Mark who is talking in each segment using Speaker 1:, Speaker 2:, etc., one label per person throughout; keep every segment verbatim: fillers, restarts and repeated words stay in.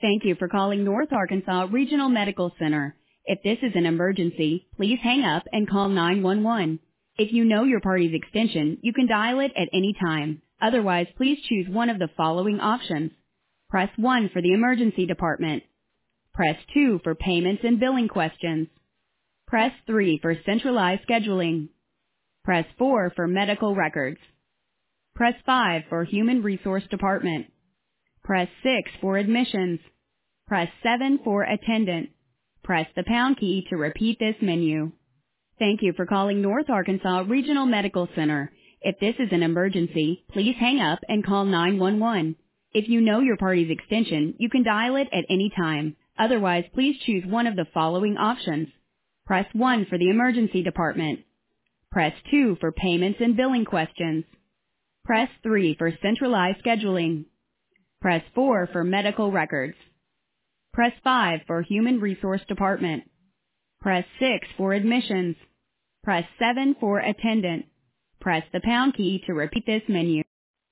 Speaker 1: Thank you for calling North Arkansas Regional Medical Center. If this is an emergency, please hang up and call nine one one. If you know your party's extension, you can dial it at any time. Otherwise, please choose one of the following options. Press one for the emergency department. Press two for payments and billing questions. Press three for centralized scheduling. Press four for medical records. Press five for human resource department. Press six for admissions. Press seven for attendant. Press the pound key to repeat this menu. Thank you for calling North Arkansas Regional Medical Center. If this is an emergency, please hang up and call nine one one. If you know your party's extension, you can dial it at any time. Otherwise, please choose one of the following options. Press one for the emergency department. Press two for payments and billing questions. Press three for centralized scheduling. Press four for medical records. Press five for human resource department. Press six for admissions. Press seven for attendant. Press the pound key to repeat this menu.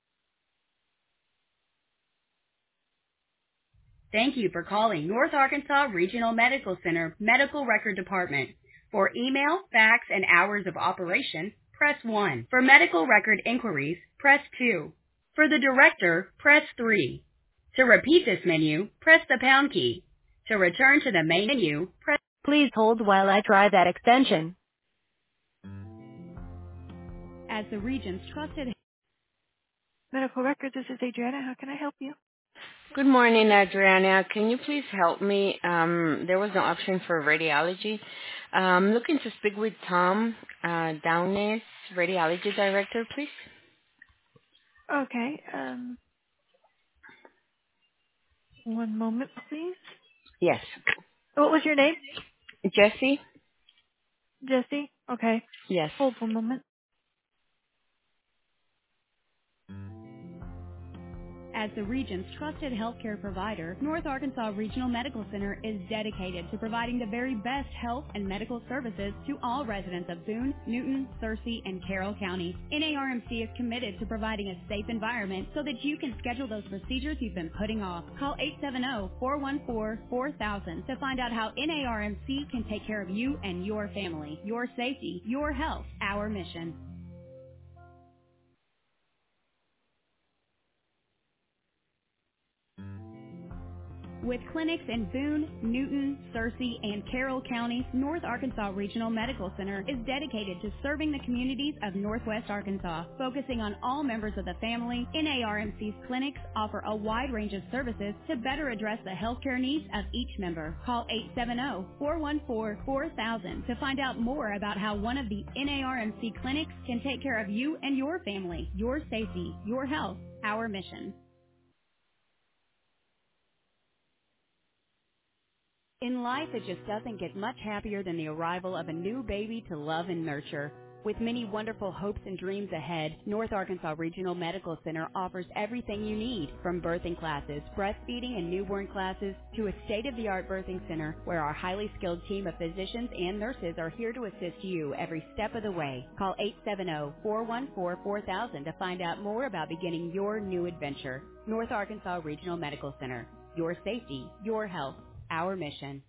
Speaker 1: Thank you for calling North Arkansas Regional Medical Center Medical Record Department. For email, fax, and hours of operation, press one. For medical record inquiries, press two. For the director, press three. To repeat this menu, press the pound key. To return to the main menu, press... Please hold while I try that extension. As the region's trusted... Medical records, this is Adriana. How can I help you?
Speaker 2: Good morning, Adriana. Can you please help me? Um, there was no option for radiology. I'm looking to speak with Tom uh, Downes, radiology director, please.
Speaker 3: Okay. Um, one moment, please.
Speaker 2: Yes.
Speaker 3: What was your name?
Speaker 2: Jesse?
Speaker 3: Jesse? Okay.
Speaker 2: Yes.
Speaker 3: Hold one moment.
Speaker 1: As the region's trusted healthcare provider, North Arkansas Regional Medical Center is dedicated to providing the very best health and medical services to all residents of Boone, Newton, Searcy, and Carroll counties. N A R M C is committed to providing a safe environment so that you can schedule those procedures you've been putting off. Call eight seven zero, four one four, four thousand to find out how N A R M C can take care of you and your family, your safety, your health, our mission. With clinics in Boone, Newton, Searcy, and Carroll counties, North Arkansas Regional Medical Center is dedicated to serving the communities of Northwest Arkansas. Focusing on all members of the family, N A R M C's clinics offer a wide range of services to better address the healthcare needs of each member. Call eight seven zero, four one four, four thousand to find out more about how one of the N A R M C clinics can take care of you and your family, your safety, your health, our mission. In life, it just doesn't get much happier than the arrival of a new baby to love and nurture. With many wonderful hopes and dreams ahead, North Arkansas Regional Medical Center offers everything you need, from birthing classes, breastfeeding and newborn classes, to a state-of-the-art birthing center where our highly skilled team of physicians and nurses are here to assist you every step of the way. Call eight seven zero, four one four, four thousand to find out more about beginning your new adventure. North Arkansas Regional Medical Center. Your safety, your health, our mission.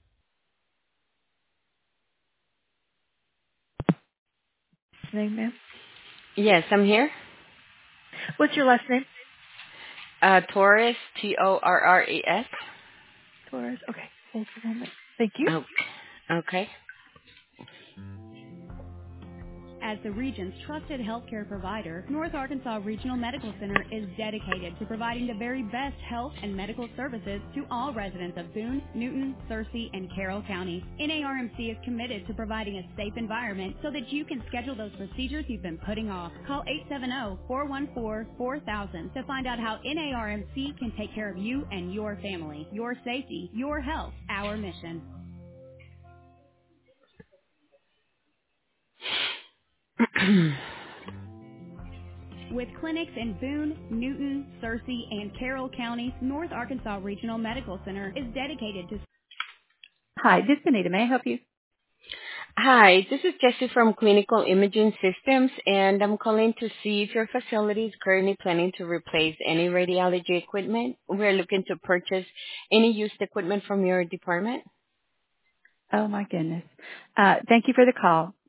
Speaker 3: Name, ma'am.
Speaker 2: Yes, I'm here.
Speaker 3: What's your last name?
Speaker 2: Uh, Torres, T O R R E S.
Speaker 3: Torres. Okay. Hold a moment. Thank you.
Speaker 2: Okay. Okay.
Speaker 1: As the region's trusted healthcare provider, North Arkansas Regional Medical Center is dedicated to providing the very best health and medical services to all residents of Boone, Newton, Searcy, and Carroll counties. N A R M C is committed to providing a safe environment so that you can schedule those procedures you've been putting off. Call eight seven zero, four one four, four thousand to find out how N A R M C can take care of you and your family, your safety, your health, our mission. With clinics in Boone, Newton, Searcy, and Carroll counties, North Arkansas Regional Medical Center is dedicated to... Hi, this is Anita. May I help you?
Speaker 2: Hi, this is Jessie from Clinical Imaging Systems, and I'm calling to see if your facility is currently planning to replace any radiology equipment. We're looking to purchase any used equipment from your department.
Speaker 4: Oh, my goodness. Uh, thank you for the call.